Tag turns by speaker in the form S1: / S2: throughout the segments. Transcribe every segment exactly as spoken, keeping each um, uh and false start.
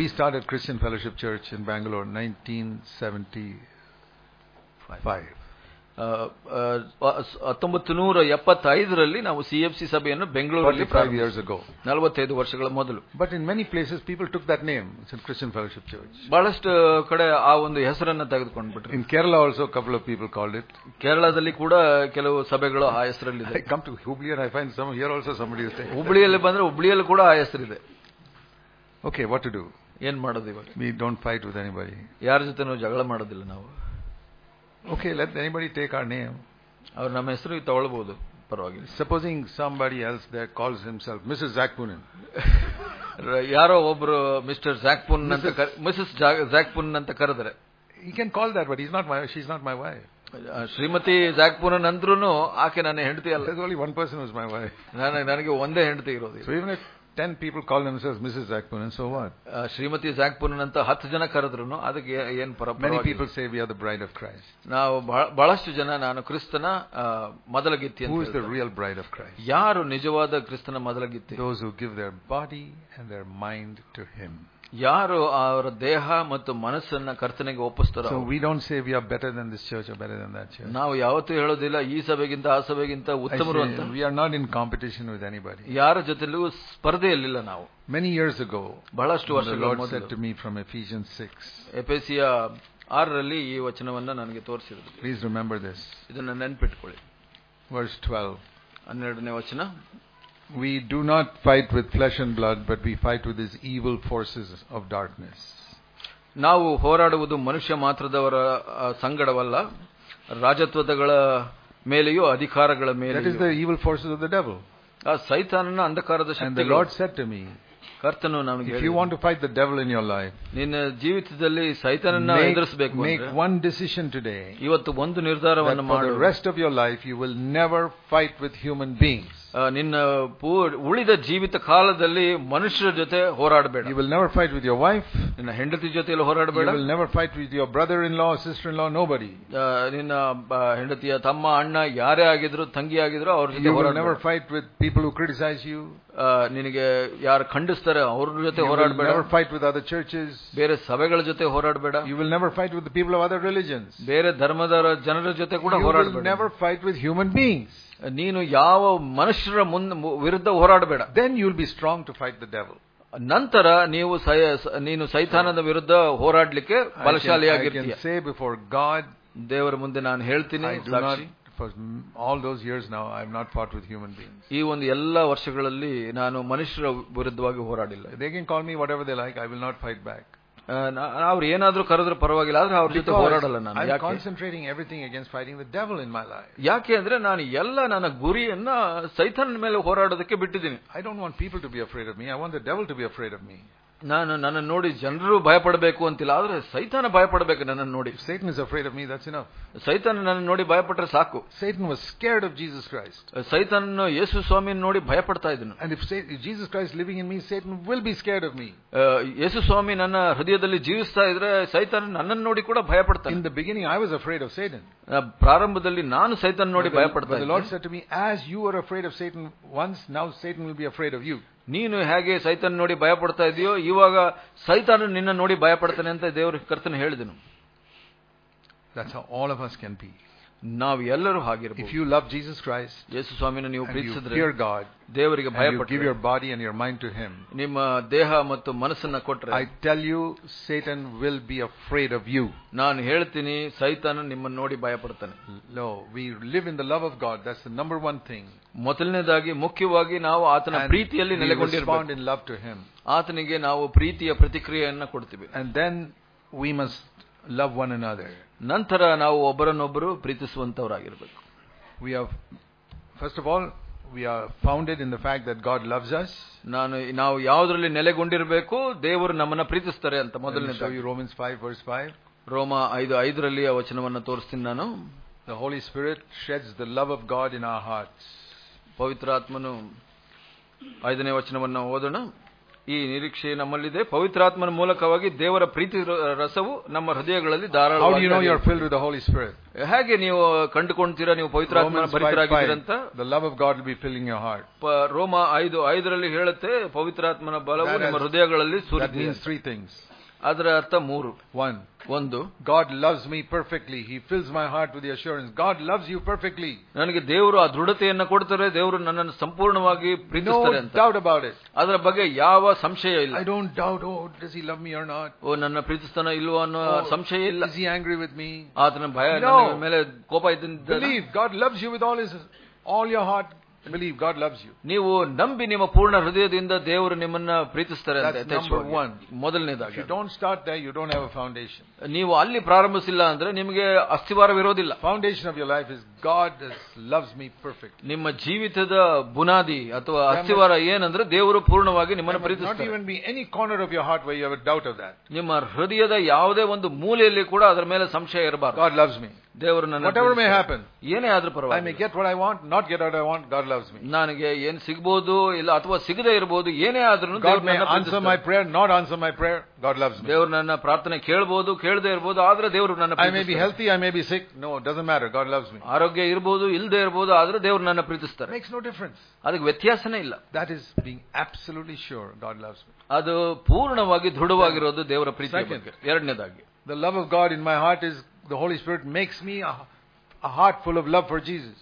S1: we started Christian Fellowship Church in Bangalore nineteen seventy-five.
S2: ಹತ್ತೊಂಬತ್ತು ನೂರ ಎಪ್ಪತ್ತೈದರಲ್ಲಿ ನಾವು ಸಿಎಫ್ಸಿ ಸಭೆಯನ್ನು ಬೆಂಗಳೂರಲ್ಲಿ
S1: ಪ್ರಾರಂಭಿಸಿದ್ವಿ.
S2: ನಲವತ್ತೈದು ವರ್ಷಗಳ ಮೊದಲು.
S1: But in many places people took that name. It's a Christian Fellowship Church.
S2: ಬಹಳಷ್ಟು ಕಡೆ ಆ ಒಂದು ಹೆಸರನ್ನು ತೆಗೆದುಕೊಂಡ್ಬಿಟ್ರು.
S1: In Kerala also a couple of people called it.
S2: ಕೇರಳದಲ್ಲಿ ಕೂಡ ಕೆಲವು ಸಭೆಗಳು ಆ ಹೆಸರಲ್ಲಿದೆ.
S1: I come to Hubli and I find some here also somebody is saying.
S2: ಹುಬ್ಳಿಯಲ್ಲಿ ಬಂದ್ರೆ ಹುಬ್ಳಿಯಲ್ಲಿ ಕೂಡ ಆ ಹೆಸರಿದೆ.
S1: Okay, what to do?
S2: ಏನ್ ಮಾಡೋದು ಇವಾಗ?
S1: We don't fight with anybody.
S2: ಯಾರ ಜೊತೆನೂ ಜಗಳ ಮಾಡೋದಿಲ್ಲ ನಾವು.
S1: Okay, let anybody take our name.
S2: ಅವ್ರು ನಮ್ಮ ಹೆಸರು ತಗೊಳ್ಬಹುದು, ಪರವಾಗಿಲ್ಲ.
S1: Supposing somebody else there calls himself Missus Zakpunin.
S2: ಯಾರೋ ಒಬ್ರು ಮಿಸ್ಟರ್ ಜಾಕ್ಪುನ್ ಅಂತ ಮಿಸಸ್ ಜಾಕ್ಪುನ್ ಅಂತ ಕರೆದ್ರೆ,
S1: he can call that, but he's not my she's not my wife.
S2: Shrimati ಜಾಕ್ಪುನ್ ಅಂದ್ರೂನು ಆಕೆ ನನ್ನ ಹೆಂಡತಿ ಅಲ್ಲ.
S1: There's only one person who's my wife.
S2: ನಾನು ನನಗೆ ಒಂದೇ ಹೆಂಡತಿ ಇರೋದು.
S1: So even if ten people call themselves Missus Zakpunin, so what?
S2: Shrimati ಜಾಕ್ಪುನ್ ಅಂತ ಹತ್ತು ಜನ ಕರೆದ್ರು ಅದಕ್ಕೆ ಏನ್ ಪರವಾಗಿಲ್ಲ.
S1: Many people say we are the bride of Christ.
S2: ನಾವು ಬಹಳಷ್ಟು ಜನ ನಾನು ಕ್ರಿಸ್ತನ ಮೊದಲ ಗಿತ್ತಿ ಅಂತ.
S1: Who is the real bride of Christ?
S2: ಯಾರು ನಿಜವಾದ ಕ್ರಿಸ್ತನ ಮೊದಲ ಗಿತ್ತಿ?
S1: Those who give their body and their mind to him.
S2: ಯಾರು ಅವರ ದೇಹ ಮತ್ತು ಮನಸ್ಸನ್ನ ಕರ್ತನಿಗೆ ಒಪ್ಪಿಸ್ತಾರೋ.
S1: So we don't say we are better than this church or better than that church.
S2: ನಾವು ಯಾವತ್ತೂ ಹೇಳೋದಿಲ್ಲ ಈ ಸಭೆಗಿಂತ ಆ ಸಭೆಗಿಂತ ಉತ್ತಮರು ಅಂತ.
S1: We are not in competition with anybody.
S2: ಯಾರ ಜೊತೆಲೂ ಸ್ಪರ್ಧೆಯಲ್ಲಿಲ್ಲ ನಾವು.
S1: Many years ago,
S2: ಬಹಳಷ್ಟು ವರ್ಷಗಳ
S1: the Lord
S2: ಮೊದಲು
S1: said to me from Ephesians six.
S2: ಎಫೆಸಿಯ ಆರರಲ್ಲಿ ಈ ವಚನವನ್ನ ನನಗೆ ತೋರಿಸಿದ್ರು.
S1: Please remember this.
S2: ಇದನ್ನ ನೆನಪಿಟ್ಕೊಳ್ಳಿ.
S1: Verse twelve.
S2: ಹನ್ನೆರಡನೇ ವಚನ.
S1: We do not fight with flesh and blood, but we fight with these evil forces of darkness.
S2: ನಾವು ಹೋರಾಡುವುದು ಮನುಷ್ಯ ಮಾತ್ರದವರ ಸಂಗಡವಲ್ಲ, ರಾಜತ್ವಗಳ ಮೇಲೆಯೂ ಅಧಿಕಾರಗಳ ಮೇಲೆಯೂ.
S1: That is the evil forces of the devil.
S2: ಆ ಸೈತಾನನ ಅಂಧಕಾರದ ಶಕ್ತಿ.
S1: And the Lord said to me,
S2: ಕರ್ತನು ನನಗೆ,
S1: if you want to fight the devil in your life,
S2: ನಿನ್ನ ಜೀವಿತದಲ್ಲಿ ಸೈತಾನನ್ನ ಎದುರಿಸಬೇಕು ಅಂದ್ರೆ
S1: make one decision today.
S2: ಇವತ್ತು ಒಂದು ನಿರ್ಧಾರವನ್ನು ಮಾಡು.
S1: For the rest of your life you will never fight with human beings.
S2: ನಿನ್ನ ಉಳಿದ ಜೀವಿತ ಕಾಲದಲ್ಲಿ ಮನುಷ್ಯರ ಜೊತೆ ಹೋರಾಡಬೇಡ.
S1: You will never fight with your wife.
S2: ನಿನ್ನ ಹೆಂಡತಿ ಜೊತೆಯಲ್ಲಿ ಹೋರಾಡಬೇಡ.
S1: You will never fight with your brother-in-law, sister-in-law, nobody.
S2: ನಿನ್ನ ಹೆಂಡತಿಯ ತಮ್ಮ ಅಣ್ಣ ಯಾರೇ ಆಗಿದ್ರು ತಂಗಿ ಆಗಿದ್ರು ಅವ್ರ ಜೊತೆ ಹೋರಾಡಬೇಡ.
S1: You will never fight with people who criticize you.
S2: ನಿನಗೆ ಯಾರು ಖಂಡಿಸ್ತಾರೆ ಅವ್ರ ಜೊತೆ ಹೋರಾಡಬೇಡ.
S1: You will never fight with other churches.
S2: ಬೇರೆ ಸಭೆಗಳ ಜೊತೆ ಹೋರಾಡಬೇಡ.
S1: You will never fight with the people of other religions.
S2: ಬೇರೆ ಧರ್ಮದ ಜನರ ಜೊತೆ ಕೂಡ ಹೋರಾಡಬೇಡ.
S1: You will never fight with human beings.
S2: ನೀನು ಯಾವ ಮನುಷ್ಯರ ವಿರುದ್ಧ ಹೋರಾಡಬೇಡ.
S1: Then you will be strong to fight the devil.
S2: ನಂತರ ನೀವು ನೀನು ಸೈತಾನದ ವಿರುದ್ಧ ಹೋರಾಡಲಿಕ್ಕೆ ಬಲಶಾಲಿಯಾಗಿರ್ತೀಯ.
S1: I can say before God,
S2: ದೇವರ ಮುಂದೆ ನಾನು ಹೇಳ್ತೀನಿ, ಸಾಕ್ಷಿ,
S1: for all those years now I have not fought with human beings.
S2: ಈ ಒಂದು ಎಲ್ಲ ವರ್ಷಗಳಲ್ಲಿ ನಾನು ಮನುಷ್ಯರ ವಿರುದ್ಧವಾಗಿ ಹೋರಾಡಿಲ್ಲ.
S1: They can call me whatever they like, I will not fight back.
S2: ಅವ್ರು ಏನಾದ್ರೂ ಕರೆದ್ರೂ ಪರವಾಗಿಲ್ಲ, ಆದ್ರೆ ಅವ್ರ ಜೊತೆ ಹೋರಾಡಲ್ಲ ನಾನು.
S1: I am concentrating everything against fighting the devil in my life.
S2: ಯಾಕೆ ಅಂದ್ರೆ ನಾನು ಎಲ್ಲ ನನ್ನ ಗುರಿಯನ್ನ ಸೈತಾನನ ಮೇಲೆ ಹೋರಾಡೋದಕ್ಕೆ ಬಿಟ್ಟಿದ್ದೀನಿ.
S1: I don't want people to be afraid of me, I want the devil to be afraid of me.
S2: ನಾನು ನನ್ನ ನೋಡಿ ಜನರು ಭಯಪಡಬೇಕು ಅಂತಿಲ್ಲ, ಆದ್ರೆ ಸೈತಾನ ಭಯಪಡಬೇಕು ನನ್ನನ್ನು ನೋಡಿ.
S1: Satan is afraid of me, that's enough.
S2: ಸೈತಾನ ನನ್ನ ನೋಡಿ ಭಯಪಟ್ರೆ ಸಾಕು.
S1: Satan was scared of Jesus Christ.
S2: ಸೈತಾನನು ಯೇಸು ಸ್ವಾಮಿಯನ್ನು ನೋಡಿ ಭಯಪಡ್ತಾ ಇದ್ದನು.
S1: And if Jesus Christ living in me, Satan will be scared of me.
S2: ಯೇಸು ಸ್ವಾಮಿ ನನ್ನ ಹೃದಯದಲ್ಲಿ ಜೀವಿಸ್ತಾ ಇದ್ರೆ ಸೈತಾನ ನನ್ನನ್ನು ನೋಡಿ ಕೂಡ ಭಯಪಡ್ತಾನೆ.
S1: In the beginning I was afraid of Satan.
S2: ಪ್ರಾರಂಭದಲ್ಲಿ ನಾನು ಸೈತಾನ ನೋಡಿ ಭಯಪಡ್ತಾ ಇದ್ದೆ.
S1: The Lord said to me, as you were afraid of Satan once, now Satan will be afraid of you.
S2: ನೀನು ಹೇಗೆ ಸೈತಾನ ನೋಡಿ ಭಯಪಡ್ತಾ ಇದೆಯೋ ಇವಾಗ ಸೈತಾನ ನಿನ್ನ ನೋಡಿ ಭಯಪಡ್ತಾನೆ ಅಂತ ದೇವರು ಕರ್ತನ ಹೇಳಿದನು.
S1: That's how all of us can be.
S2: ನಾವು ಎಲ್ಲರೂ ಹಾಗಿರಬಹುದು.
S1: If you love Jesus Christ,
S2: ಯೇಸು ಸ್ವಾಮಿಯನ್ನು ನೀವು ಪ್ರೀತಿಸಿದ್ರೆ,
S1: fear God,
S2: ದೇವರಿಗೆ ಭಯಪಟ್ಟರೆ,
S1: give your body and your mind to him,
S2: ನಿಮ್ಮ ದೇಹ ಮತ್ತು ಮನಸ್ಸನ್ನ ಕೊಟ್ಟರೆ,
S1: I tell you Satan will be afraid of you.
S2: ನಾನು ಹೇಳ್ತೀನಿ ಸೈತಾನ ನಿಮ್ಮನ್ನು ನೋಡಿ ಭಯಪಡ್ತಾನೆ.
S1: No, we live in the love of God, that's the number one thing.
S2: ಮೊದಲನೇದಾಗಿ ಮುಖ್ಯವಾಗಿ ನಾವು ಆತನ ಪ್ರೀತಿಯಲ್ಲಿ ನೆಲೆಗೊಂಡಿರಬೇಕು.
S1: Respond in love to him.
S2: ಆತನಿಗೆ ನಾವು ಪ್ರೀತಿಯ ಪ್ರತಿಕ್ರಿಯೆಯನ್ನು ಕೊಡ್ತೀವಿ.
S1: And then we must love one another.
S2: ನಂತರ ನಾವು ಒಬ್ಬರನ್ನೊಬ್ಬರು ಪ್ರೀತಿಸುವಂತವರಾಗಿರಬೇಕು.
S1: We have, first of all, we are founded in the fact that God loves us.
S2: ನಾನು ನಾವು ಯಾವುದರಲ್ಲಿ ನೆಲೆಗೊಂಡಿರಬೇಕು, ದೇವರು ನಮ್ಮನ್ನ ಪ್ರೀತಿಸ್ತಾರೆ ಅಂತ ಮೊದಲನೇದಾಗಿ.
S1: Romans five verse five.
S2: ರೋಮ ಐದು ಐದರಲ್ಲಿ ಆ ವಚನವನ್ನು ತೋರಿಸ್ತೀನಿ ನಾನು.
S1: The Holy Spirit sheds the love of God in our hearts.
S2: ಪವಿತ್ರಾತ್ಮನು ಐದನೇ ವಚನವನ್ನು ಓದೋಣ. ಈ ನಿರೀಕ್ಷೆ ನಮ್ಮಲ್ಲಿದೆ. ಪವಿತ್ರಾತ್ಮನ ಮೂಲಕವಾಗಿ ದೇವರ ಪ್ರೀತಿ ರಸವು ನಮ್ಮ ಹೃದಯಗಳಲ್ಲಿ ಧಾರಾಳವಾಗಿ.
S1: How do you know you are filled with the Holy Spirit?
S2: ಹೇಗೆ ನೀವು ಕಂಡುಕೊಂತೀರಾ ನೀವು ಪವಿತ್ರಾತ್ಮನ ಭರಿತರಾಗಿದ್ದೀರಂತ?
S1: The love of God will be filling your heart.
S2: ರೋಮ ಐದು ಐದರಲ್ಲಿ ಹೇಳುತ್ತೆ ಪವಿತ್ರಾತ್ಮನ ಬಲವು ನಿಮ್ಮ ಹೃದಯಗಳಲ್ಲಿ ಸುರಿದಿದೆ.
S1: That means three things.
S2: ಅದರ ಅರ್ಥ ಮೂರು.
S1: One,
S2: ಒಂದು,
S1: God loves me perfectly. He fills my heart with the assurance God loves you perfectly.
S2: ನನಗೆ ದೇವರು ಆ ದೃಢತೆಯನ್ನು ಕೊಡ್ತಾರೆ, ದೇವರು ನನ್ನನ್ನು ಸಂಪೂರ್ಣವಾಗಿ ಪ್ರೀತಿಸ್ತಾರೆ ಅಂತ.
S1: No doubt about it.
S2: ಅದರ ಬಗ್ಗೆ ಯಾವ ಸಂಶಯ ಇಲ್ಲ.
S1: I don't doubt, oh, does he love me or not?
S2: ಓ, ನನ್ನ ಪ್ರೀತಿಸ್ತಾನ ಇಲ್ವೋ ಅನ್ನೋ ಸಂಶಯ ಇಲ್ಲ.
S1: Is he angry with me?
S2: ಆತನ ಭಯ ನನ್ನ ಮೇಲೆ ಕೋಪ ಇದ್ದ.
S1: Believe God loves you with all his all your heart. Believe God loves you.
S2: ನೀವು ನಂಬಿ ನಿಮ್ಮ ಪೂರ್ಣ ಹೃದಯದಿಂದ ದೇವರು ನಿಮ್ಮನ್ನ ಪ್ರೀತಿಸ್ತಾರೆ ಅಂತ. ಮೊದಲನೇದಾಗಿ,
S1: you don't start there, you don't have a foundation.
S2: ನೀವು ಅಲ್ಲಿ ಪ್ರಾರಂಭಿಸಿಲ್ಲ ಅಂದ್ರೆ ನಿಮಗೆ ಅಸ್ಥಿವಾರವಿರೋದಿಲ್ಲ.
S1: Foundation of your life is God loves me perfect.
S2: ನಿಮ್ಮ ಜೀವಿತದ ಬುನಾದಿ ಅಥವಾ ಅಸ್ಥಿವಾರ ಏನಂದ್ರೆ ದೇವರು ಪೂರ್ಣವಾಗಿ ನಿಮ್ಮನ್ನು ಪ್ರೀತಿಸ್ತಾರೆ.
S1: Not even be any corner of your heart where you have a doubt of that.
S2: ನಿಮ್ಮ ಹೃದಯದ ಯಾವುದೇ ಒಂದು ಮೂಲೆಯಲ್ಲಿ ಕೂಡ ಅದರ ಮೇಲೆ ಸಂಶಯ ಇರಬಾರದು.
S1: God loves me.
S2: ದೇವರು ನನ್ನ
S1: whatever may happen,
S2: ಏನೇ ಆದ್ರೂ ಪರವಾಗಿಲ್ಲ.
S1: I may get what I want, not get what I want, God loves me.
S2: ನನಗೆ ಏನು ಸಿಗಬಹುದು ಇಲ್ಲ ಅಥವಾ ಸಿಗದೇ ಇರಬಹುದು, ಏನೇ ಆದ್ರೂ
S1: God may answer my prayer, not answer my prayer, God loves me.
S2: ದೇವರು ನನ್ನ ಪ್ರಾರ್ಥನೆ ಕೇಳಬಹುದು, ಕೇಳದೇ ಇರಬಹುದು, ಆದ್ರೆ ದೇವರು ನನ್ನ
S1: I may be healthy, I may be sick, no, it doesn't matter, God loves me.
S2: ಆರೋಗ್ಯ ಇರಬಹುದು, ಇಲ್ಲದೆ ಇರಬಹುದು, ಆದ್ರೆ ದೇವರು ನನ್ನ ಪ್ರೀತಿಸ್ತಾರೆ.
S1: Makes no difference.
S2: ಅದಕ್ಕೆ ವ್ಯತ್ಯಾಸನೇ ಇಲ್ಲ.
S1: That is being absolutely sure God loves me.
S2: ಅದು ಪೂರ್ಣವಾಗಿ ದೃಢವಾಗಿರೋದು ದೇವರ ಪ್ರೀತಿ ಬಗ್ಗೆ. ಎರಡನೇದಾಗಿ,
S1: the love of God in my heart is the Holy Spirit makes me a, a heart full of love for Jesus.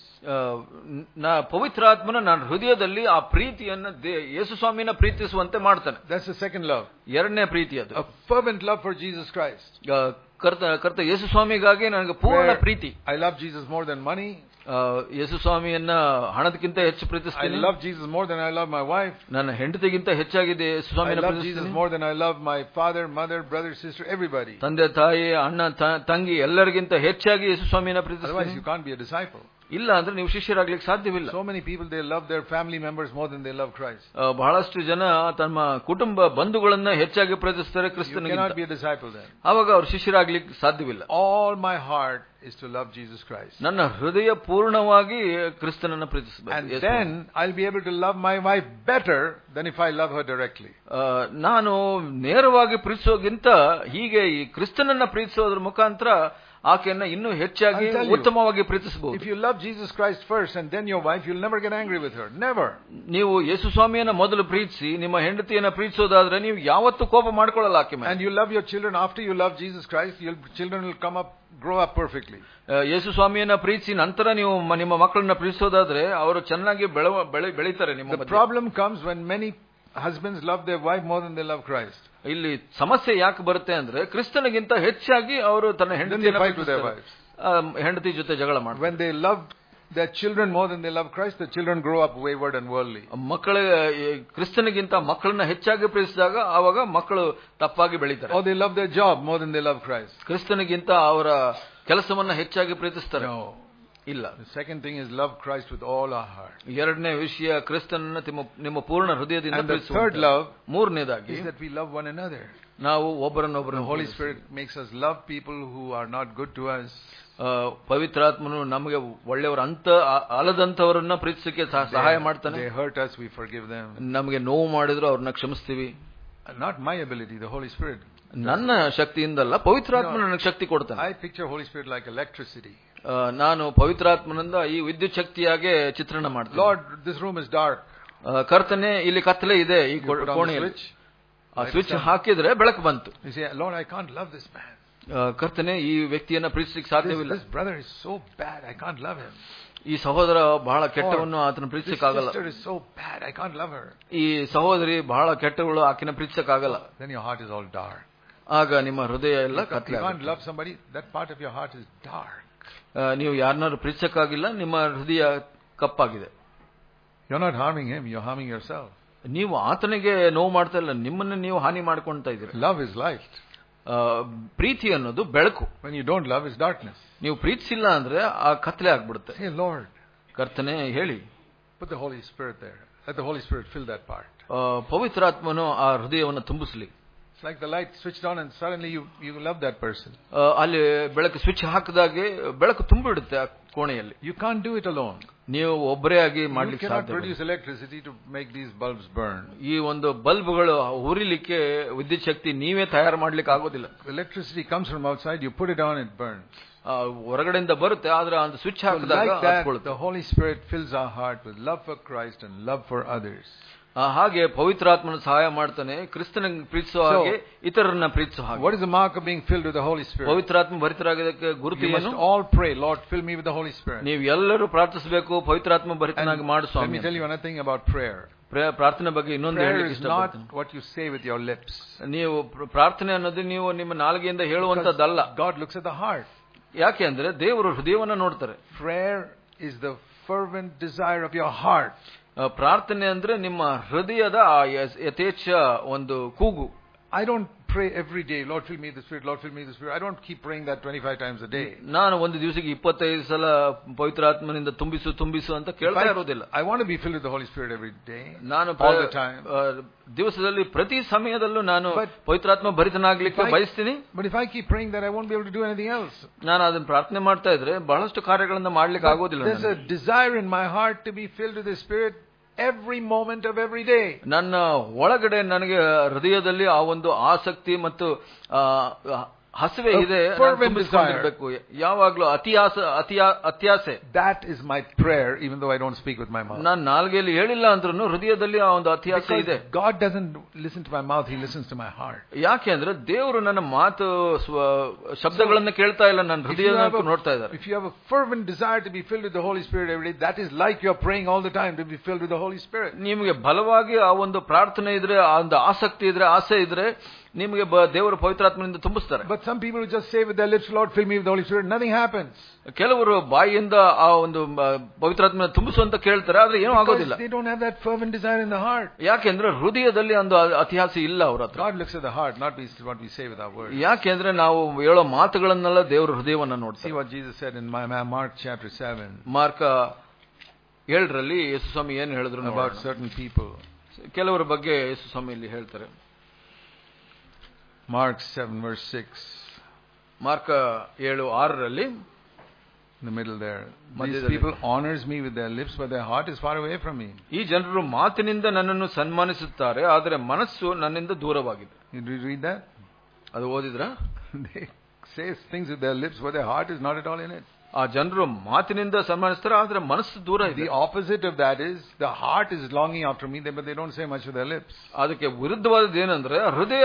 S2: ನಾ ಪವಿತ್ರಾತ್ಮನ ನನ್ನ ಹೃದಯದಲ್ಲಿ ಆ ಪ್ರೀತಿಯನ್ನು ಯೇಸು ಸ್ವಾಮಿನ ಪ್ರೀತಿಸುವಂತೆ ಮಾಡ್ತಾನೆ.
S1: That's the second love.
S2: ಎರಡನೇ ಪ್ರೀತಿ ಅದು.
S1: A fervent love for Jesus Christ.
S2: ಕರ್ತ ಕರ್ತ ಯೇಸು ಸ್ವಾಮಿಗಾಗಿ ನನಗೆ ಪೂರ್ಣ ಪ್ರೀತಿ.
S1: I love Jesus more than money.
S2: ಯೇಸು ಸ್ವಾಮಿಯನ್ನ ಹಣದಕ್ಕಿಂತ ಹೆಚ್ಚು ಪ್ರೀತಿಸ್ತೀನಿ.
S1: I love Jesus more than I love my wife.
S2: ನನ್ನ ಹೆಂಡತಿಗಿಂತ ಹೆಚ್ಚಾಗಿದೆ ಯೇಸು ಸ್ವಾಮಿಯನ್ನ ಪ್ರೀತಿಸ್ತೀನಿ.
S1: I love Jesus more than I love my father, mother, brother, sister, everybody.
S2: ತಂದೆ ತಾಯಿ ಅಣ್ಣ ತಂಗಿ ಎಲ್ಲರಿಗಿಂತ ಹೆಚ್ಚಾಗಿ ಯೇಸು ಸ್ವಾಮಿಯನ್ನ ಪ್ರೀತಿಸ್ತೀನಿ.
S1: Otherwise you can't be a disciple.
S2: ಇಲ್ಲ ಅಂದ್ರೆ ನೀವು ಶಿಷ್ಯರಾಗ್ಲಿಕ್ಕೆ ಸಾಧ್ಯವಿಲ್ಲ.
S1: So many people they love their family members more than they love Christ.
S2: ಬಹಳಷ್ಟು ಜನ ತಮ್ಮ ಕುಟುಂಬ ಬಂಧುಗಳನ್ನ ಹೆಚ್ಚಾಗಿ ಪ್ರೀತಿಸ್ತಾರೆ ಕ್ರಿಸ್ತನಿಗಿಂತ.
S1: You cannot be a disciple then.
S2: ಆವಾಗ ಅವರು ಶಿಷ್ಯರಾಗ್ಲಿಕ್ಕೆ ಸಾಧ್ಯವಿಲ್ಲ.
S1: All my heart is to love Jesus Christ.
S2: ನನ್ನ ಹೃದಯ ಪೂರ್ಣವಾಗಿ ಕ್ರಿಸ್ತನನ್ನು ಪ್ರೀತಿಸಬೇಕು.
S1: And then I'll be able to love my wife better than if I love her directly.
S2: ನಾನು ನೇರವಾಗಿ ಪ್ರೀತಿಸೋಗಿಂತ ಹೀಗೆ ಈ ಕ್ರಿಸ್ತನನ್ನ ಪ್ರೀತಿಸೋದ್ರ ಮುಖಾಂತರ ಆಕೆಯನ್ನ ಇನ್ನೂ ಹೆಚ್ಚಾಗಿ ಉತ್ತಮವಾಗಿ ಪ್ರೀತಿಸಬಹುದು.
S1: If you love Jesus Christ first and then your wife, you'll never get angry with her. Never.
S2: ನೀವು ಯೇಸು ಸ್ವಾಮಿಯನ್ನ ಮೊದಲು ಪ್ರೀತಿಸಿ ನಿಮ್ಮ ಹೆಂಡತಿಯನ್ನ ಪ್ರೀತಿಸೋದಾದ್ರೆ ನೀವು ಯಾವತ್ತೂ ಕೋಪ ಮಾಡ್ಕೊಳ್ಳಲ್ಲ ಆಕೆ ಮೇಲೆ.
S1: And you love your children after you love Jesus Christ, your children will come up, grow up perfectly.
S2: ಯೇಸು ಸ್ವಾಮಿಯನ್ನ ಪ್ರೀತಿಸಿ ನಂತರ ನೀವು ನಿಮ್ಮ ಮಕ್ಕಳನ್ನ ಪ್ರೀತಿಸೋದಾದ್ರೆ ಅವರು ಚೆನ್ನಾಗಿ ಬೆಳೀತಾರೆ ನಿಮ್ಮ ಮಧ್ಯೆ.
S1: The problem comes when many husbands love their wife more than they love Christ.
S2: ಇಲ್ಲಿ ಸಮಸ್ಯೆ ಯಾಕೆ ಬರುತ್ತೆ ಅಂದ್ರೆ ಕ್ರಿಸ್ತನಿಗಿಂತ ಹೆಚ್ಚಾಗಿ ಅವರು ತನ್ನ ಹೆಂಡತಿ ಜೊತೆ ಜಗಳ ಮಾಡ್ತಾರೆ.
S1: When they love their children more than they love Christ, the children grow up wayward and worldly.
S2: ಮಕ್ಕಳ ಕ್ರಿಸ್ತನಿಗಿಂತ ಮಕ್ಕಳನ್ನ ಹೆಚ್ಚಾಗಿ ಪ್ರೀತಿಸಿದಾಗ ಆವಾಗ ಮಕ್ಕಳು ತಪ್ಪಾಗಿ ಬೆಳೀತಾರೆ.
S1: Or they love their job more than they love Christ.
S2: ಕ್ರಿಸ್ತನಿಗಿಂತ ಅವರ ಕೆಲಸವನ್ನ ಹೆಚ್ಚಾಗಿ ಪ್ರೀತಿಸ್ತಾರೆ. ಇಲ್ಲ.
S1: The second thing is love Christ with all our heart.
S2: ಎರಡನೇ ವಿಷಯ ಕ್ರಿಸ್ತನನ್ನ ನಿಮ್ಮ ಪೂರ್ಣ ಹೃದಯದಿಂದ ಪ್ರೀತಿಸುವುದು.
S1: And the third love
S2: ಮೂರನೇದಾಗಿ
S1: is that we love one another.
S2: ನಾವು ಒಬ್ಬರನ್ನೊಬ್ಬರು.
S1: The Holy Spirit makes us love people who are not good to us.
S2: ಪವಿತ್ರಾತ್ಮನು ನಮಗೆ ಒಳ್ಳೆಯವರು ಅಂತ ಅಲ್ಲದಂತವರನ್ನ ಪ್ರೀತಿಸಕ್ಕೆ ಸಹಾಯ ಮಾಡ್ತಾನೆ.
S1: They hurt us, we forgive them.
S2: ನಮಗೆ ನೋವು ಮಾಡಿದ್ರು ಅವ್ರನ್ನ ಕ್ಷಮಿಸ್ತೀವಿ.
S1: Not my ability, the Holy Spirit.
S2: ನನ್ನ ಶಕ್ತಿಯಿಂದಲ್ಲ, ಪವಿತ್ರಾತ್ಮ ನನಗೆ ಶಕ್ತಿ ಕೊಡ್ತಾನೆ.
S1: I picture Holy Spirit like electricity.
S2: ನಾನು ಪವಿತ್ರಾತ್ಮನಿಂದ ಈ ವಿದ್ಯುತ್ ಶಕ್ತಿಯಾಗಿ ಚಿತ್ರಣ ಮಾಡ್ತೀನಿ.
S1: Lord, this room is dark.
S2: ಕರ್ತನೆ ಇಲ್ಲಿ ಕತ್ತಲೆ ಇದೆ ಈ ಕೋಣೆಯಲ್ಲಿ. ಆ ಸ್ವಿಚ್ ಹಾಕಿದ್ರೆ ಬೆಳಕು ಬಂತು.
S1: You say, Lord, I can't love this man.
S2: ಕರ್ತನೆ ಈ ವ್ಯಕ್ತಿಯನ್ನ ಪ್ರೀತಿಸಲಿಕ್ಕೆ ಸಾಧ್ಯವಿಲ್ಲ.
S1: This brother is so bad, I can't love him.
S2: ಈ ಸಹೋದರ ಬಹಳ ಕೆಟ್ಟವನು ಆತನ ಪ್ರೀತಿಸಕ್ಕಾಗಲ್ಲ.
S1: This sister is so bad, I can't love her.
S2: ಈ ಸಹೋದರಿ ಬಹಳ ಕೆಟ್ಟವಳು, ಆಕೆನ ಪ್ರೀತಿಸಕ್ಕಾಗಲ್ಲ.
S1: Then your heart is all dark.
S2: ಆಗ ನಿಮ್ಮ ಹೃದಯ ಎಲ್ಲ ಕತ್ತಲೆ.
S1: You can't love somebody, that part of your heart is dark.
S2: ನೀವು ಯಾರನ್ನಾರು ಪ್ರೀತಿಸಕ್ಕಾಗಿಲ್ಲ, ನಿಮ್ಮ ಹೃದಯ ಕಪ್ಪಾಗಿದೆ.
S1: You're not harming him, you're harming yourself.
S2: ನೀವು ಆತನಿಗೆ ನೋವು ಮಾಡ್ತಾ ಇಲ್ಲ, ನಿಮ್ಮನ್ನ ನೀವು ಹಾನಿ ಮಾಡ್ಕೊಳ್ತಾ ಇದ್ದೀರಿ.
S1: Love is light.
S2: ಪ್ರೀತಿ ಅನ್ನೋದು ಬೆಳಕು.
S1: When you don't love, it's darkness.
S2: ನೀವು ಪ್ರೀತಿಸಿಲ್ಲ ಅಂದ್ರೆ ಆ ಕತ್ತಲೆ ಆಗ್ಬಿಡುತ್ತೆ.
S1: Say, Lord,
S2: ಕರ್ತನೆ ಹೇಳಿ.
S1: Put the Holy Spirit there. Let the Holy Spirit fill that part.
S2: ಪವಿತ್ರಾತ್ಮನು ಆ ಹೃದಯವನ್ನು ತುಂಬಿಸಲಿ.
S1: It's like the light switched on and suddenly you, you love that person.
S2: ಅಲ್ಲಿ ಬೆಳಕು ಸ್ವಿಚ್ ಹಾಕಿದಾಗೆ ಬೆಳಕು ತುಂಬಿಡುತ್ತೆ ಆ ಕೋಣೆಯಲ್ಲಿ.
S1: You can't do it alone.
S2: ನೀವು ಒಬ್ಬರೇ ಆಗಿ ಮಾಡ್ಲಿಕ್ಕೆ
S1: ಸಾಧ್ಯ. You cannot
S2: ಸಾಧ್ಯ.
S1: produce electricity to make these bulbs burn.
S2: ಈ ಒಂದು ಬಲ್ಬ್ಗಳು ಉರಿಲಿಕ್ಕೆ ವಿದ್ಯುತ್ ಶಕ್ತಿ ನೀವೇ ತಯಾರು ಮಾಡ್ಲಿಕ್ಕೆ ಆಗೋದಿಲ್ಲ.
S1: Electricity comes from outside, you put it on, it burns.
S2: ಹೊರಗಡೆಯಿಂದ ಬರುತ್ತೆ, ಆದ್ರೆ ಒಂದು ಸ್ವಿಚ್ ಹಾಕಿದಾಗ
S1: the Holy Spirit fills our heart with love for Christ and love for others.
S2: ಹಾಗೆ ಪವಿತ್ರಾತ್ಮನ ಸಹಾಯ ಮಾಡ್ತಾನೆ ಕ್ರಿಸ್ತನ ಪ್ರೀತಿಸುವ ಹಾಗೆ ಇತರರನ್ನ ಪ್ರೀತಿಸುವ ಹಾಗೆ.
S1: What is the mark of being filled with the Holy Spirit?
S2: ಪವಿತ್ರಾತ್ಮ ಭರಿತರಾಗಿದ್ದಕ್ಕೆ ಗುರುತು ಏನು?
S1: You must all pray, Lord, fill me with the Holy Spirit.
S2: ನೀವು ಎಲ್ಲರೂ ಪ್ರಾರ್ಥಿಸಬೇಕು, ಪವಿತ್ರಾತ್ಮ ಭರಿತನಾಗಿ ಮಾಡು ಸ್ವಾಮಿ.
S1: Let me tell you another thing about prayer.
S2: ಪ್ರಾರ್ಥನೆ ಬಗ್ಗೆ ಇನ್ನೊಂದು ಹೇಳಲಿಕ್ಕೆ ಇಷ್ಟಪಡ್ತೀನಿ.
S1: Not what you say with your lips.
S2: ನೀವು ಪ್ರಾರ್ಥನೆ ಅನ್ನೋದು ನೀವು ನಿಮ್ಮ ನಾಲಿಗೆಯಿಂದ ಹೇಳುವಂತದ್ದಲ್ಲ.
S1: God looks at the heart.
S2: ಯಾಕೆ ಅಂದ್ರೆ ದೇವರು ಹೃದಯವನ್ನ ನೋಡ್ತಾರೆ.
S1: Prayer is the fervent desire of your heart.
S2: ಪ್ರಾರ್ಥನೆ ಅಂದ್ರೆ ನಿಮ್ಮ ಹೃದಯದ ಯಥೇಚ್ಛ ಒಂದು ಕೂಗು.
S1: I don't pray every day, Lord fill me with the Spirit, Lord fill me with the Spirit. I don't keep praying that twenty-five times a day.
S2: ನಾನು ಒಂದು ದಿವಸಕ್ಕೆ ಇಪ್ಪತ್ತೈದು ಸಲ ಪವಿತ್ರಾತ್ಮನಿಂದ ತುಂಬಿಸು ತುಂಬಿಸು ಅಂತ ಕೇಳ್ತಾ ಇರೋದಿಲ್ಲ.
S1: I want to be filled with the Holy Spirit every day.
S2: ನಾನು
S1: all the time.
S2: ದಿವಸದಲ್ಲಿ ಪ್ರತಿ ಸಮಯದಲ್ಲೂ ನಾನು ಪವಿತ್ರಾತ್ಮ ಭರಿತನಾಗ್ಲಿಕ್ಕೆ ಬಯಸ್ತೀನಿ.
S1: But if I keep praying that, I won't be able to do anything else.
S2: ನಾನು ಅದನ್ನ ಪ್ರಾರ್ಥನೆ ಮಾಡ್ತಾ ಇದ್ರೆ ಬಹಳಷ್ಟು ಕಾರ್ಯಗಳನ್ನ ಮಾಡ್ಲಿಕ್ಕೆ ಆಗೋದಿಲ್ಲ.
S1: There's a desire in my heart to be filled with the Spirit every moment of every day.
S2: ನನ್ನ ಒಳಗಡೆ ನನಗೆ ಹೃದಯದಲ್ಲಿ ಆ ಒಂದು ಆಸಕ್ತಿ ಮತ್ತು ಹಸಿವೆ ಇದೆ, ತುಂಬಿಸಿಕೊಂಡಿರಬೇಕು ಯಾವಾಗ್ಲೂ. ಅತಿಯಾಸ ಅತ್ಯಾಸೆ.
S1: That is my prayer, even though I don't speak with my mouth.
S2: ನಾನು ನಾಲ್ಗೆಯಲ್ಲಿ ಹೇಳಿಲ್ಲ ಅಂದ್ರೂ ಹೃದಯದಲ್ಲಿ ಆ ಒಂದು ಅತ್ಯಾಸೆ ಇದೆ.
S1: God doesn't listen to my mouth, he listens to my heart.
S2: ಯಾಕೆ ಅಂದ್ರೆ ದೇವರು ನನ್ನ ಮಾತು ಶಬ್ದಗಳನ್ನ ಕೇಳ್ತಾ ಇಲ್ಲ, ನನ್ನ ಹೃದಯವನ್ನು ನೋಡ್ತಾ ಇದ್ದಾರೆ.
S1: If you have a fervent desire to be filled with the Holy Spirit every day, that is like you're praying all the time to be filled with the Holy Spirit.
S2: ನಿಮಗೆ ಬಲವಾಗಿ ಆ ಒಂದು ಪ್ರಾರ್ಥನೆ ಇದ್ರೆ, ಆ ಒಂದು ಆಸಕ್ತಿ ಇದ್ರೆ, ಆಸೆ ಇದ್ರೆ ನಿಮಗೆ ದೇವರ ಪವಿತ್ರಾತ್ಮನಿಂದ ತುಂಬಿಸ್ತಾರೆ.
S1: But some people just say with their lips, Lord fill me with the Holy Spirit, nothing happens.
S2: ಕೆಲವರು ಬಾಯಿಯಿಂದ ಆ ಒಂದು ಪವಿತ್ರಾತ್ಮನ ತುಂಬಿಸು ಅಂತ ಕೇಳ್ತಾರೆ, ಆದ್ರೆ ಏನೂ ಆಗೋದಿಲ್ಲ.
S1: They don't have that fervent desire in the heart.
S2: ಯಾಕೆಂದ್ರೆ ಹೃದಯದಲ್ಲಿ ಒಂದು ಅತಿಯಾಸೆ ಇಲ್ಲ ಅವರ ಹತ್ರ.
S1: God looks at the heart, not what we say with our words.
S2: ಯಾಕೆಂದ್ರೆ ನಾವು ಹೇಳೋ ಮಾತುಗಳನ್ನೆಲ್ಲ ದೇವರ ಹೃದಯವನ್ನ ನೋಡ್ತಾರೆ.
S1: See what Jesus said in Mark chapter seven.
S2: Mark ಏಳರಲ್ಲಿ ಯೇಸು ಸ್ವಾಮಿ ಏನು ಹೇಳಿದ್ರು
S1: about certain people.
S2: ಕೆಲವರ ಬಗ್ಗೆ ಯೇಸು ಸ್ವಾಮಿ ಇಲ್ಲಿ ಹೇಳ್ತಾರೆ.
S1: Mark seven verse six.
S2: Mark ಏಳು ಆರರಲ್ಲಿ,
S1: in the middle there, these people honors me with their lips, but their heart is far away from me.
S2: ಈ ಜನರು ಮಾತಿನಿಂದ ನನ್ನನ್ನು ಸನ್ಮಾನಿಸುತ್ತಾರೆ, ಆದರೆ ಮನಸ್ಸು ನನ್ನಿಂದ ದೂರವಾಗಿದೆ.
S1: Did you read that?
S2: ಅದು ಓದಿದ್ರಾ?
S1: They say things with their lips, but their heart is not at all in it.
S2: ಆ ಜನರು ಮಾತಿನಿಂದ ಸನ್ಮಾನಿಸ್ತಾರೆ, ಆದ್ರೆ ಮನಸ್ಸು ದೂರ ಇದೆ.
S1: The opposite of that is the heart is longing after me, but they don't say much with their lips.
S2: ಅದಕ್ಕೆ ವಿರುದ್ಧವಾದದ್ದು ಏನಂದ್ರೆ ಹೃದಯ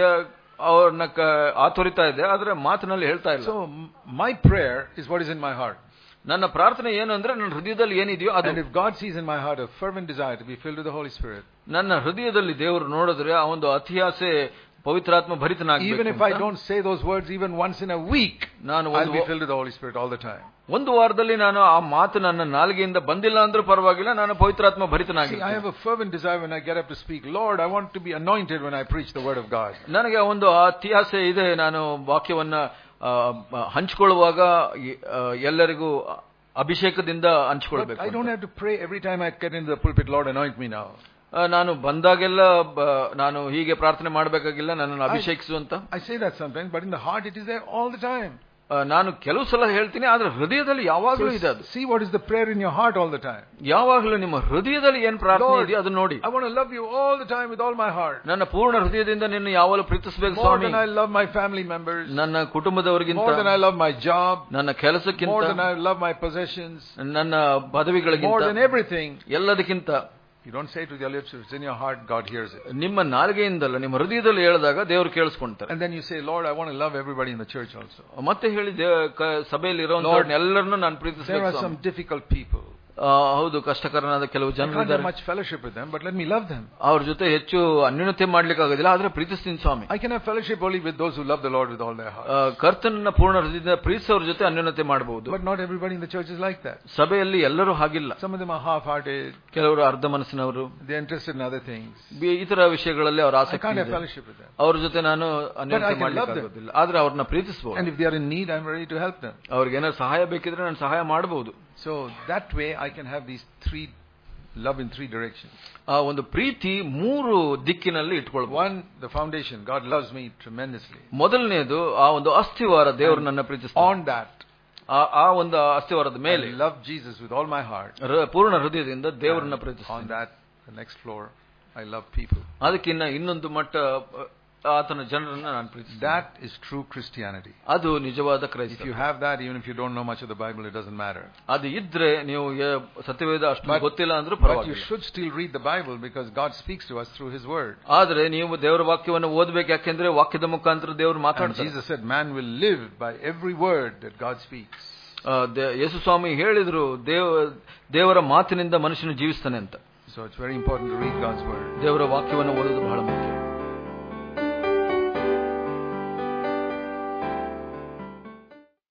S2: ಅವ್ರನ್ನ ಆತುರಿತಾ ಇದೆ, ಆದ್ರೆ ಮಾತಿನಲ್ಲಿ ಹೇಳ್ತಾ ಇಲ್ಲ.
S1: So my prayer is what is in my heart.
S2: ನನ್ನ ಪ್ರಾರ್ಥನೆ ಏನು ಅಂದ್ರೆ ನನ್ನ ಹೃದಯದಲ್ಲಿ ಏನಿದೆಯೋ ಅದು.
S1: And if God sees in my heart a fervent desire to be filled with the Holy Spirit,
S2: ನನ್ನ ಹೃದಯದಲ್ಲಿ ದೇವರು ನೋಡಿದ್ರೆ ಆ ಒಂದು ಅತಿಯಾಸೆ ಪವಿತ್ರಾತ್ಮ ಭರಿತನಾಗಬೇಕು.
S1: Even if I don't say those words even once in a week,
S2: ನಾನು
S1: I'll be filled with the Holy Spirit all the time.
S2: ಒಂದು ವಾರದಲ್ಲಿ ನಾನು ಆ ಮಾತು ನನ್ನ ನಾಲಿಗೆಯಿಂದ ಬಂದಿಲ್ಲ ಅಂದ್ರೂ ಪರವಾಗಿಲ್ಲ, ನಾನು ಪವಿತ್ರಾತ್ಮ ಭರಿತನಾಗಿರ್ತೀನಿ.
S1: I have a fervent desire when I get up to speak, Lord, I want to be anointed when I preach the word of God.
S2: ನನಗೆ ಒಂದು ಅತಿಯಾಸೆ ಇದೆ, ನಾನು ವಾಕ್ಯವನ್ನ ಹಂಚಿಕೊಳ್ಳುವಾಗ ಎಲ್ಲರಿಗೂ ಅಭಿಷೇಕದಿಂದ ಹಂಚಿಕೊಳ್ಬೇಕು.
S1: I don't have to pray every time I get into the pulpit, Lord, anoint me now.
S2: ನಾನು ಬಂದಾಗೆಲ್ಲ ನಾನು ಹೀಗೆ ಪ್ರಾರ್ಥನೆ ಮಾಡಬೇಕಾಗಿಲ್ಲ, ನನ್ನನ್ನು ಅಭಿಷೇಕಿಸು ಅಂತ.
S1: I say that sometimes, but in the heart it is there all the time.
S2: ನಾನು ಕೆಲವು ಸಲ ಹೇಳ್ತೀನಿ, ಆದ್ರೆ ಹೃದಯದಲ್ಲಿ ಯಾವಾಗಲೂ ಇದೆ ಅದು.
S1: See what is the prayer in your heart all the time.
S2: ಯಾವಾಗಲೂ ನಿಮ್ಮ ಹೃದಯದಲ್ಲಿ ಏನು ಪ್ರಾರ್ಥನೆ ಇದೆಯೋ ಅದು ನೋಡಿ.
S1: I want to love you all the time with all my heart.
S2: ನನ್ನ ಪೂರ್ಣ ಹೃದಯದಿಂದ ನಿನ್ನ ಯಾವಾಗಲೂ ಪ್ರೀತಿಸಬೇಕು ಸ್ವಾಮಿ.
S1: More than I love my family members.
S2: ನನ್ನ ಕುಟುಂಬದವರಿಗಿಂತ.
S1: More than I love my job.
S2: ನನ್ನ ಕೆಲಸಕ್ಕಿಂತ.
S1: More than I love my possessions.
S2: ನನ್ನ ಪದವಿಗಳಿಗಿಂತ.
S1: More than everything.
S2: ಎಲ್ಲದಕ್ಕಿಂತ.
S1: You don't say it with your lips, if it's in your heart, God hears it.
S2: ನಿಮ್ಮ ನಾಲಿಗೆಯಿಂದಲ್ಲ, ನಿಮ್ಮ ಹೃದಯದಲ್ಲಿ ಹೇಳಿದಾಗ ದೇವರು ಕೇಳಿಸ್ಕೊಂತಾರೆ.
S1: And then you say, Lord, I want to love everybody in the church also.
S2: ಮತ್ತೆ ಹೇಳಿ ಸಭೆಯಲ್ಲಿ ಇರುವಂತವರನ್ನ ಎಲ್ಲರನ್ನೂ ನಾನು ಪ್ರೀತಿಸಬೇಕು.
S1: There are some difficult people.
S2: ಹೌದು, ಕಷ್ಟಕರನಾದ ಕೆಲವು ಜನರು ಇದ್ದಾರೆ.
S1: I can't have much fellowship with them, but let me love them.
S2: ಅವ್ರ ಜೊತೆ ಹೆಚ್ಚು ಅನ್ಯೋನ್ಯತೆ ಮಾಡ್ಲಿಕ್ಕೆ ಆಗೋದಿಲ್ಲ, ಆದ್ರೆ ಪ್ರೀತಿಸ್ತೀನಿ ಸ್ವಾಮಿ.
S1: I can have fellowship only with those who love the Lord with all their heart.
S2: ಕರ್ತನನ್ನ ಪೂರ್ಣ ಹೃದಯದಿಂದ ಪ್ರೀತಿಸೋರ ಜೊತೆ ಅನ್ಯೋನ್ಯತೆ ಮಾಡಬಹುದು.
S1: But not everybody in the church is like that.
S2: ಸಭೆಯಲ್ಲಿ ಎಲ್ಲರೂ ಹಾಗಿಲ್ಲ.
S1: Some of them are half-hearted.
S2: ಕೆಲವರು ಅರ್ಧ ಮನಸ್ಸಿನವರು.
S1: They are interested in other things.
S2: ಇತರ ವಿಷಯಗಳಲ್ಲಿ ಅವರ ಆಸಕ್ತಿ ಇದೆ.
S1: I can't have fellowship with them.
S2: ಅವ್ರ ಜೊತೆ ನಾನು ಅನ್ಯೋನ್ಯತೆ ಮಾಡ್ಲಿಕ್ಕೆ ಆಗೋದಿಲ್ಲ, ಆದ್ರೆ ಅವ್ರನ್ನ ಪ್ರೀತಿಸಬಹುದು.
S1: And if they are in need, I am ready to help them.
S2: ಅವ್ರಿಗೆ ಏನಾದ್ರು ಸಹಾಯ ಬೇಕಿದ್ರೆ ನಾನು ಸಹಾಯ ಮಾಡಬಹುದು.
S1: So that way I can have these three Love in three directions.
S2: ಆ ಒಂದು ಪ್ರೀತಿ ಮೂರು ದಿಕ್ಕಿನಲ್ಲಿ ಇಟ್ಕೊಳ್ಬಹುದು.
S1: One, the foundation. God loves me tremendously.
S2: ಮೊದಲನೇದು ಆ ಒಂದು ಅಸ್ಥಿವಾರ, ದೇವರು ನನ್ನ ಪ್ರೀತಿಸ್ತಾನೆ.
S1: On that,
S2: ಆ ಒಂದು ಅಸ್ಥಿವಾರದ ಮೇಲೆ
S1: I love Jesus with all my heart.
S2: ಪೂರ್ಣ ಹೃದಯದಿಂದ ದೇವರನ್ನ ಪ್ರೀತಿಸ್ತಾನೆ.
S1: On that, the next floor, I love people.
S2: ಅದಕ್ಕಿನ್ನ ಇನ್ನೊಂದು ಮಟ್ಟ ಆತನ ಜನರನ್ನ ನಾನು ಪ್ರೀತಿಸ್ತೀನಿ.
S1: That is true Christianity.
S2: ಅದು ನಿಜವಾದ ಕ್ರೈಸ್ತ.
S1: If you have that, even if you don't know much of the Bible, it doesn't matter.
S2: ಅದು ಇದ್ರೆ ನೀವು ಸತ್ಯವೇದ ಅಷ್ಟು ಗೊತ್ತಿಲ್ಲ ಅಂದ್ರೂ ಪರವಾಗಿಲ್ಲ.
S1: But you should still read the Bible because God speaks to us through His Word.
S2: ಆದ್ರೆ ನೀವು ದೇವರ ವಾಕ್ಯವನ್ನು ಓದಬೇಕು, ಯಾಕೆಂದ್ರೆ ವಾಕ್ಯದ ಮುಖಾಂತರ ದೇವರು ಮಾತಾಡ್ತಾರೆ.
S1: Jesus said, "Man will live by every word that God speaks."
S2: ಯೇಸು ಸ್ವಾಮಿ ಹೇಳಿದ್ರು, ದೇವ ದೇವರ ಮಾತಿನಿಂದ ಮನುಷ್ಯನು ಜೀವಿಸ್ತಾನೆ ಅಂತ.
S1: So it's very important to read God's Word.
S2: ದೇವರ ವಾಕ್ಯವನ್ನು ಓದೋದು ಬಹಳ ಮುಖ್ಯ.